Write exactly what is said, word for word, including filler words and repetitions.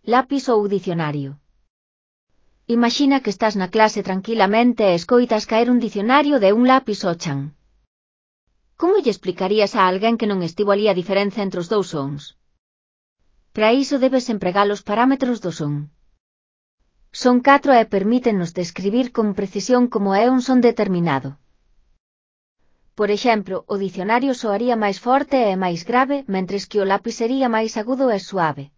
lápis ou dicionario. Imaxina que estás na clase tranquilamente e escoitas caer un dicionario de un lápis ao chan. Como lle explicarías a alguén que non estivo ali a diferenza entre os dous sons? Para iso debes empregar os parámetros do son. Son catro e permítenos describir con precisión como é un son determinado. Por exemplo, o dicionario soaría máis forte e máis grave, mentres que o lápis sería máis agudo e suave.